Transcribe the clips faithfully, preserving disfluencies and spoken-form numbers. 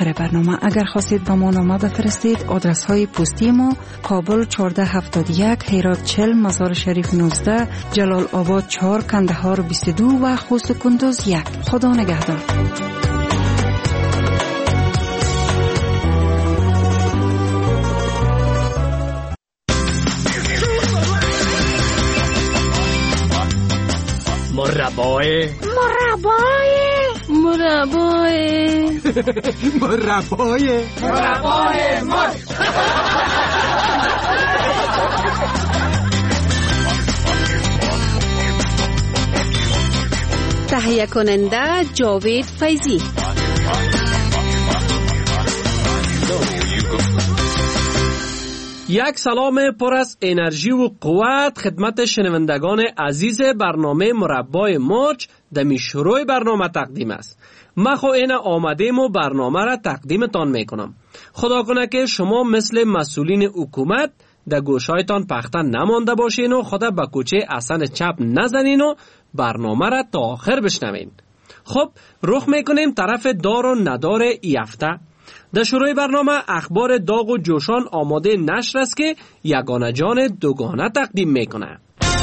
آخر برنامه. اگر خواستید با ما نامه بفرستید، آدرس های پستی ما: کابل چهارده هفتاد و یک، هرات چهل، مزار شریف نوزده، جلال آباد چهار، کندهار بیست و دو و خوست و کندوز یک. خدا نگهدار. مربای مربای مربای مربای مربای مرچ. تهیه کننده جاوید فیضی. یک سلام پر از انرژی و قوت خدمت شنوندگان عزیز برنامه مربای مرچ دمی شروع برنامه تقدیم است. ما خو اینا آمدیم و برنامه را تقدیمتان میکنم. خدا کنه که شما مثل مسئولین حکومت در گوشایتان پخته نمانده باشین و خدا به کوچه اصلا چپ نزنین و برنامه را تا آخر بشنوین. خب رخ میکنیم طرف دار و ندار ای هفته. در شروع برنامه اخبار داغ و جوشان آماده نشر است که یگانه جان دوگانه تقدیم میکنه.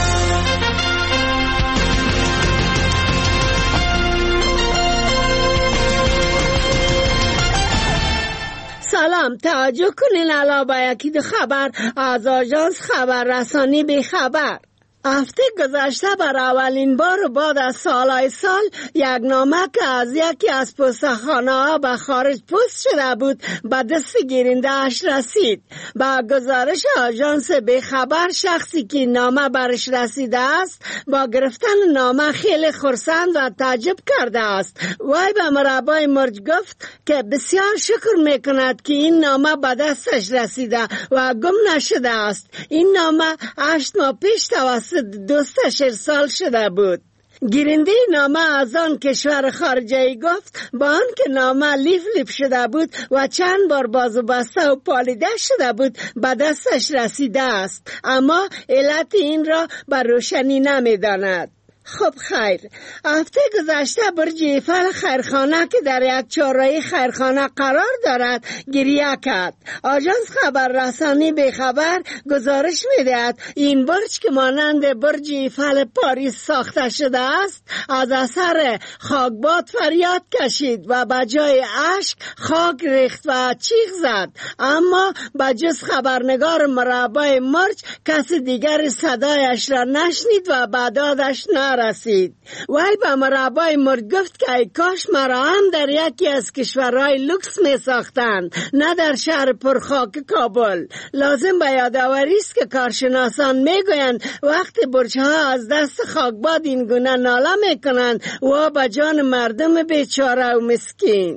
سلام، توجه کنین علاوه یکی دو خبر از آژانس خبررسانی به خبر. هفته گذشته بر اولین بار بعد از سالهای سال یک نامه که از یکی از پستخانه ها به خارج پست شده بود به دست گیرنده اش رسید. با گزارش آژانس به خبر، شخصی که نامه برش رسیده است با گرفتن نامه خیلی خرسند و تعجب کرده است. وی به مربای مرچ گفت که بسیار شکر میکند که این نامه به دستش رسیده و گم نشده است. این نامه هشت ماه پیش توسط دوستش ارسال شده بود. گیرنده نامه از آن کشور خارجی گفت با آن که نامه لیف لیف شده بود و چند بار بازو بسته و پالیده شده بود به دستش رسیده است، اما علت این را بر روشنی نمی داند. خب خیر، هفته گذشته برج ایفل خیرخانه که در یک چهارراهی خیرخانه قرار دارد گریه کرد. آژانس خبررسانی به خبر گزارش می‌دهد این برج که مانند برج ایفل پاریس ساخته شده است از اثر خاکباد فریاد کشید و به جای اشک خاک ریخت و چیخ زد، اما به جز خبرنگار مربای مرچ کسی دیگر صدایش را نشنید و به دادش نرسید. وی به مربای مرچ گفت که ای کاش مرا هم در یکی از کشورهای لوکس می ساختند، نه در شهر پرخاک کابل. لازم به یادآوری است که کارشناسان می گویند وقتی برج‌ها از دست خاکباد این گونه ناله می کنند و به جان مردم بیچاره و مسکین.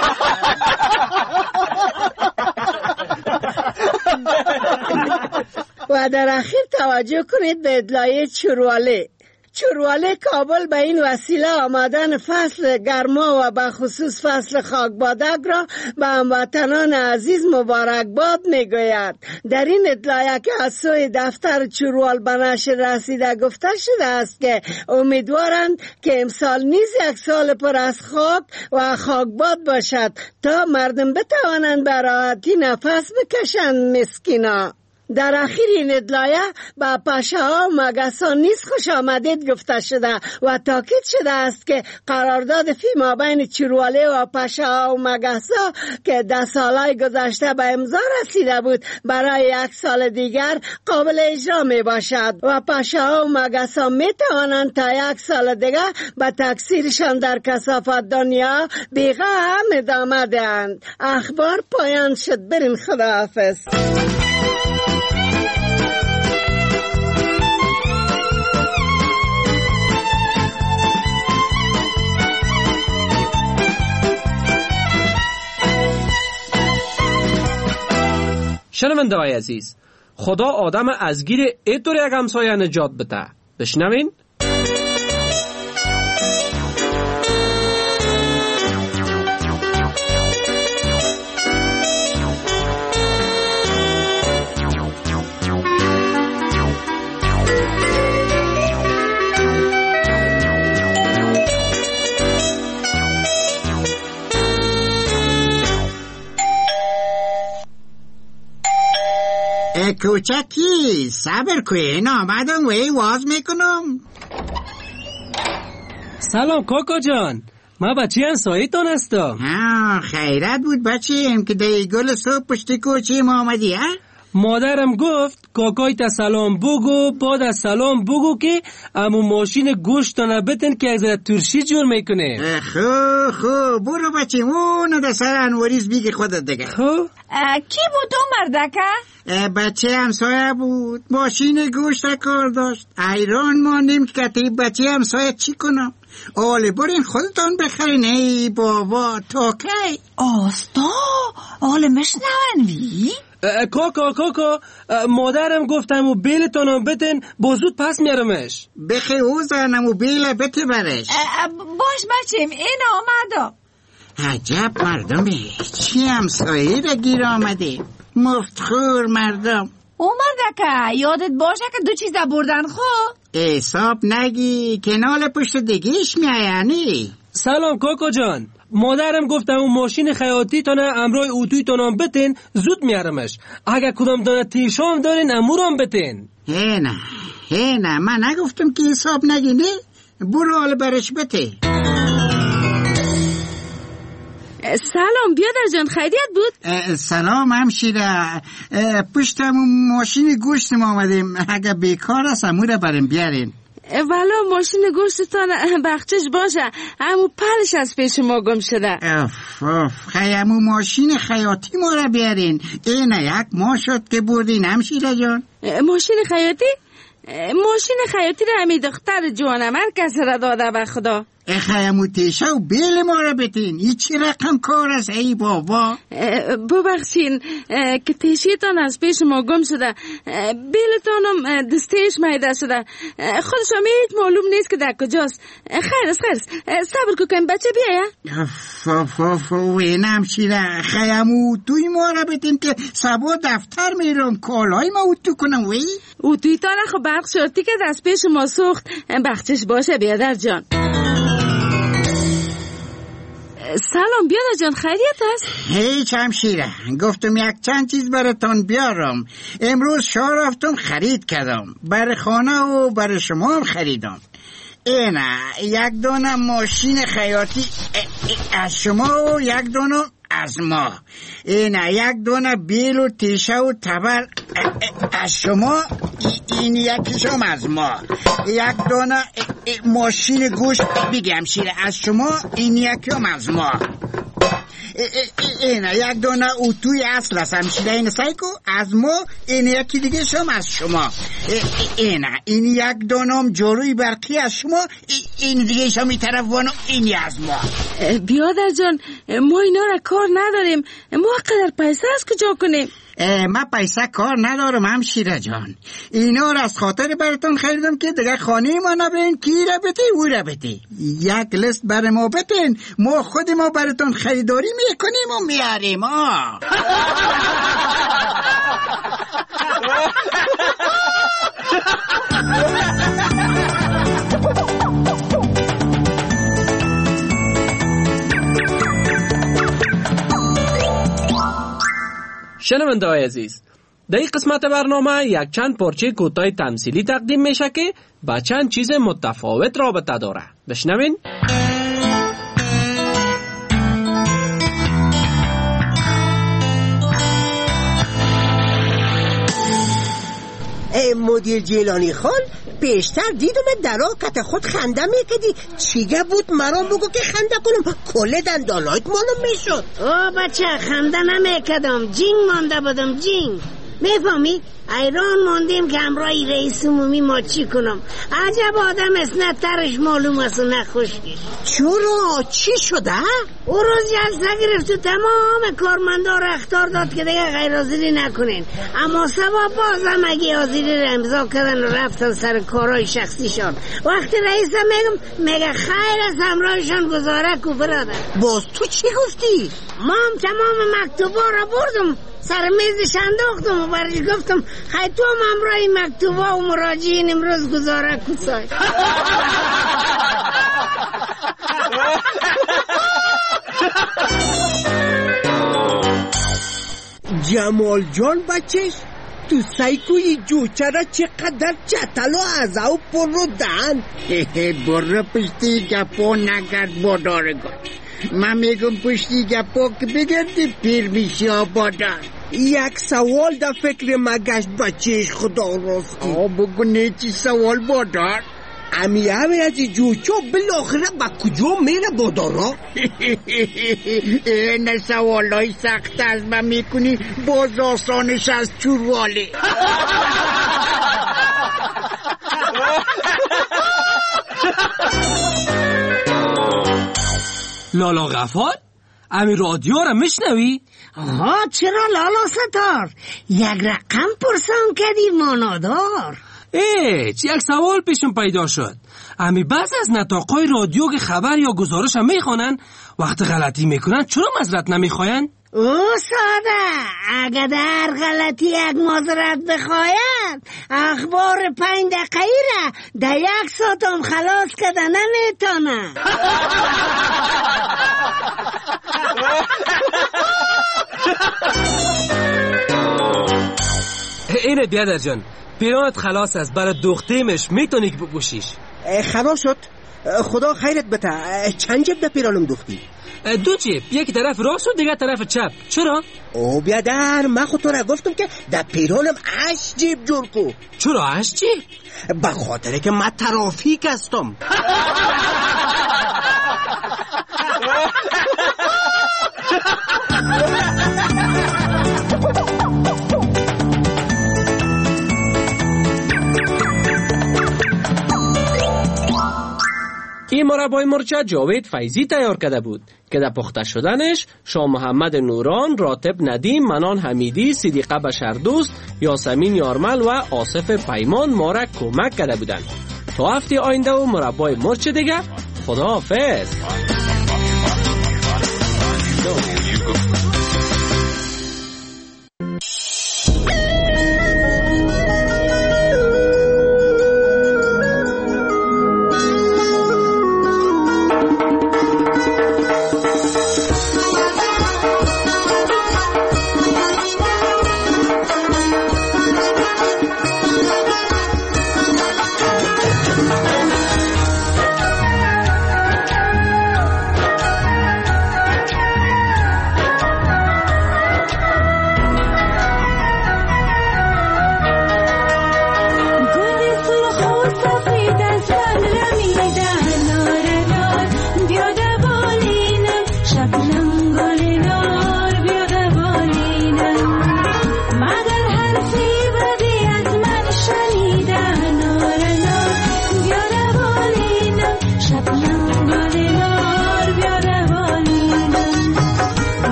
و در اخیر توجه کنید به اطلاعیه چورواله. چورواله کابل به این وسیله آمدن فصل گرما و به خصوص فصل خاکبادک را به هموطنان عزیز مبارکباد میگوید. در این اطلاعیه که از سوی دفتر چوروال به نشر رسیده گفته شده است که امیدوارند که امسال نیز یک سال پر از خاک و خاکباد باشد تا مردم بتوانند به راحتی نفس بکشند. مسکینا. در اخیر این اطلاعیه به پشه ها و مگسان نیز خوش آمدید گفته شده و تاکید شده است که قرارداد فی مابین چورواله و پشه ها و مگسا که ده سالهای گذشته به امضا رسیده بود برای یک سال دیگر قابل اجرا می باشد و پشه ها و مگسا می توانند تا یک سال دیگر به تکثیرشان در کثافت دنیا بیغه هم ادامه دهند. اخبار پایان شد. برین خداحافظ. شنونده های عزیز، خدا آدم از گیر ایطور یک همسایه نجات بده. بشنوین؟ کوچکی صبر کن، آمدم و ای واز میکنم. سلام کاکا جان، ما بچه انسایتان هستم. ها خیرت بود بچه که دی گل صبح پشت کوچه ما آمدی ها؟ مادرم گفت کاکای تا سلام بگو، بعد از سلام بگو که امو ماشین گوشت نبتن که از ترشی جور میکنه. خو خو برو بچه اونو در سر انواریز بیگه خودت دیگه. خو کی بود اون مردکه؟ بچه همسایه بود، ماشین گوشت را کار داشت. ایران ماندیم که کتی بچه همسایه چی کنم؟ آله برین خودتان بخرین. ای بابا تا کی؟ آستا آله مشنون وی؟ کاکا کاکا مادرم گفتم و بیلتانم بتن با زود پس میارمش. بخی او زنم و بیل بته برش. باش بچیم این آمدم. عجب مردمی، چی همسایه را گیر آمده؟ مفتخور مردم. او مردکه یادت باشه که دو چیز بردن خو؟ حساب نگی کنال پشت دیگیش میایانی. سلام کاکا جان، مادرم گفتم اون ماشین خیاطی تانه امرای اوتوی تانم بتن زود میارمش. اگه کدام دانه تیشام دارین امورم بتن. هی نه هی نه من نگفتم که حساب نگی نه. برو حال برش بته. سلام بیادر جان، خیریت بود؟ سلام همشیره، پشتم ماشین گوشت ما آمدیم. اگه بیکار است اموره بریم بیارین. والا ماشین گوشتتان بخچش باشه، همو پلش از پیش ما گم شده. اف اف خیمو ماشین خیاطی ما را بیارین. اینه یک ماه شد که بردین همشیره جان. ماشین خیاطی؟ ماشین خیاطی را همی دختر جوانم هر کس را داده به خدا. خیمو تیشه و بیل ما را بتین. این چی رقم کار است ای بابا؟ ببخشین که تیشیتان از پیش ما گم شده، بیلتانم دستیش میده شده، خودشم هیچ معلوم نیست که در کجاست. خیر است خیر است، صبر کن بچه بیایه. اف اف اف وینم شیره، خیمو توی ما را بتین که سبا دفتر میرم کالای ما اوتو کنم. وی اوتوی تانه خب برق شرطی که از پیش ما سوخت بخشش باشه بیادر جان. سلام بیادر جان، خیریت است؟ هیچ همشیره، گفتم یک چند چیز براتان بیارم. امروز شهر رفتم خرید کردم، برای خانه و برای شما هم خریدم. اینه یک دانه ماشین خیاطی از شما و یک دانه از ما. اینه یک دانه بیل و تیشه و تبر از شما، این یکیشم از ما. یک دانه ماشین گوشت بگم شیره از شما، این یکیشم از ما. اینه یک دانه اوتوی اصل است همشیره، این سایکو از ما، این یکی دیگه شم از شما. اینه این یک دانه جاروی برقی از شما، این دیگه شم این طرف وانو، این از ما. بیادر جان ما اینا را کار نداریم، ما قدر پیسه از کجا کنیم؟ من پیسه کار ندارم همشیره جان. اینا را از خاطر براتون خریدم که دیگه خانه ما نبین کی را بتی او را بتی. یک لیست بر ما بتین، ما خود ما براتون خریداری میکنیم و میاریم. آه شنونده های عزیز، در این قسمت برنامه یک چند پارچه کوتاه تمثیلی تقدیم میشه که با چند چیز متفاوت رابطه داره. بشنوین. ای مدیر جیلانی خان، پیشتر دیدم در آقت خود خنده میکدی. چیگه بود مرا بگو که خنده کنم؟ کل دندانایت مالم میشد. او بچه خنده نمیکدم، جینگ مانده بودم جینگ. میفهمی؟ ایران موندیم که همراهی رئیس عمومی ما چی کنم. عجب آدم اسنه ترش معلوم است و نخوشگیش. چرا؟ چی شده؟ او روز جلسه گرفت و تمام کارمندا را اخطار داد که دیگه غیر حاضری نکنین، اما سبا بازم اگه حاضری را امضا کردن و رفتن سر کارهای شخصیشان. وقتی رئیس میگم میگه خیر از همراهشان گزاره کو برادر. باز تو چی گفتی؟ ما هم تمام مکتوبا را بردم سر میزش انداختم و برش گفتم خیلی تو هم همراهی مکتوبا و مراجعین امروز گزاره کسای. جمال جان بچهش تو سایکوی جوچه را چقدر چتل و ازاو پر رو دهن. برو پشتی گپو نگرد بادارگان. من میگم پشتی گپو که بگردی پیر میشی آبادار. یک سوال در فکر مگشت بچهش خدا راستی. آه بگو نیچی سوال بادار. امی همه از جوچه بالاخره با کجا میره بادارا؟ این سوال های سخت از من میکنی باز آسانش از چوروالی. لالا غفار امی رادیو را میشنوی؟ آها چرا لالا ستار؟ یک رقم پرسان کردی مانادار. ای چی یک سوال پیشم پیدا شد. امی بعض از نطاقای رادیو که خبر یا گزارش هم میخوانن وقت غلطی میکنن چرا معذرت نمیخواین؟ او ساده اگه در غلطی یک معذرت بخواین اخبار پنج دقیقه را در یک ساعت هم خلاص کده نمیتونه. اینه بیادر جان پیرانت خلاص است برای دختیمش میتونی که بپوشیش. خلاص شد. خدا خیرت بده. چند جب در پیرانم دوختی؟ دو جیب، یک طرف راست و دیگه طرف چپ. چرا؟ او بیادر من خود تو را گفتم که در پیرانم هشت جیب جور کو. چرا هشت جیب؟ به خاطر که من ترافیک هستم. این مربای مرچ جاوید فیضی تیار کرده بود که در پخته شدنش شاه محمد نوران، راتب ندیم، منان حمیدی، صدیقه بشردوست، یاسمین یارمل و آصف پیمان ما را کمک کرده بودند. تا هفته آینده و مربای مرچ دیگه خدا حافظ.